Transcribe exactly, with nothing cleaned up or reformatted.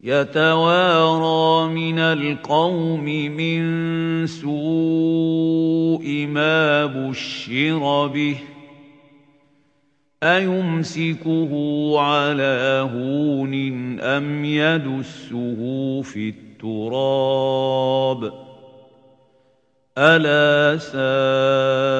يَتَوَارَىٰ مِنَ الْقَوْمِ مِن سُوءِ مَا بُشِّرَ بِهِ ۚ أَيُمْسِكُهُ عَلَىٰ هُونٍ أَمْ يَدُسُّهُ فِي التُّرَابِ ۗ أَلَا سَاءَ